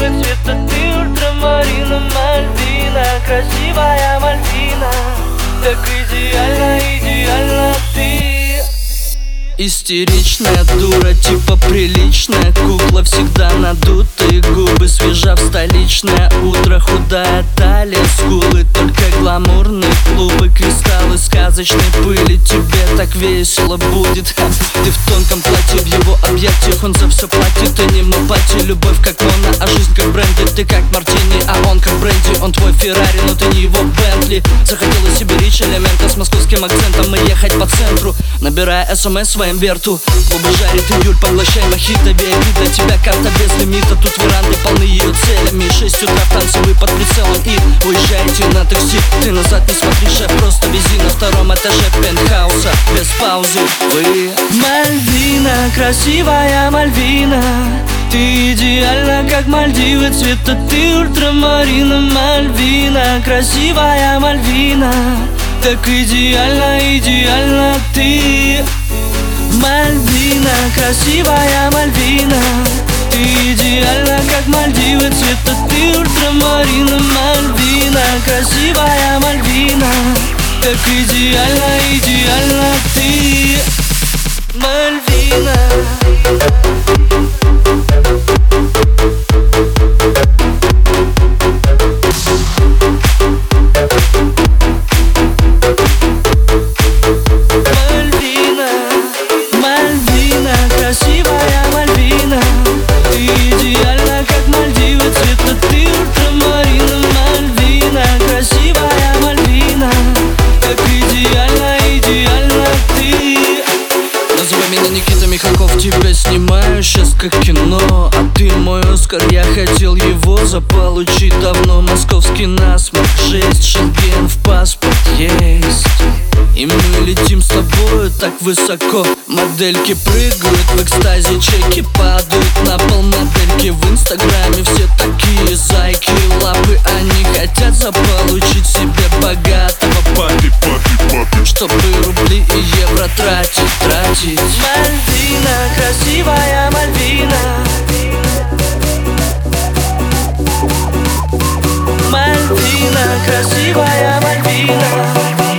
Мальдивы цвета, ты ультрамарина, Мальвина, красивая Мальвина. Так идеально, идеально ты. Истеричная дура, типа приличная кукла, всегда надутые губы, свежа в столичное утро, худая талия, скулы, только гламурные клубы, кристаллы сказочной пыли. Тебе так весело будет, ты в тонком платье, в его объятиях он за все платит. Аниме-пати, любовь как Мона, а жизнь как бренди. Ты как Мартини, а он как бренди. Он твой Феррари, но ты не его Бентли. Захотела себе рич элемента с московским акцентом и ехать по центру, набирая СМС своим верту. Клубы жарит июль, поглощай мохито, VIP для тебя карта без лимита. Тут веранды полны ее целями, 6 утра в танцевый под прицелом и уезжаете на такси. Ты назад не смотри, шеф, просто вези на втором этаже пентхауса без паузы. Вы Мальвина, красивая Мальвина, ты идеальна, как Мальдивы цвета, ты ультрамарина, Мальвина, красивая Мальвина. Так идеально, идеально ты. Мальвина, красивая Мальвина, ты идеальна, как Мальдивы цвета, ты ультрамарина, Мальвина, красивая Мальвина. Так идеально, идеально ты. Мальвина. Красивая Мальвина, ты идеальна, как Мальдивы цвета, ты ультрамарина, Мальвина, красивая Мальвина. Так идеально, идеально ты. называй меня Никита Михалков, тебя снимаю сейчас как кино. А ты мой Оскар, я хотел его заполучить давно. Московский насморк, 6 шенген в паспорт есть. И мы летим с тобою так высоко. Модельки прыгают в экстазе, чеки падают на пол. Модельки в инстаграме все такие зайки. Лапы, они хотят заполучить себе богатого папи, чтобы рубли и евро тратить. Мальвина, красивая Мальвина, Мальвина, красивая Мальвина.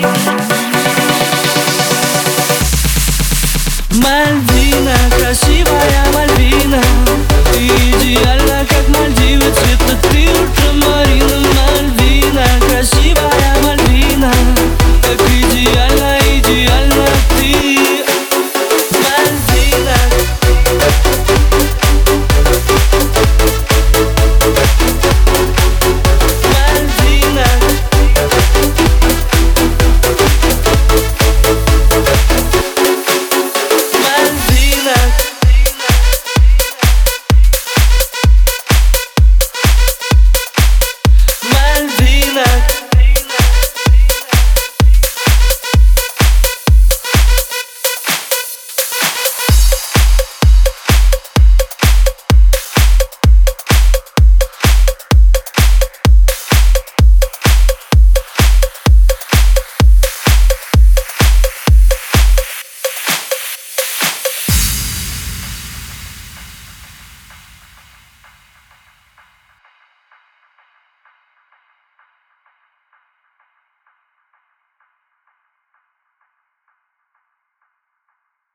Мальвина, красивая Мальвина, ты идеальна, как Мальдивы цвета, ты ультрамарина, Мальвина, красивая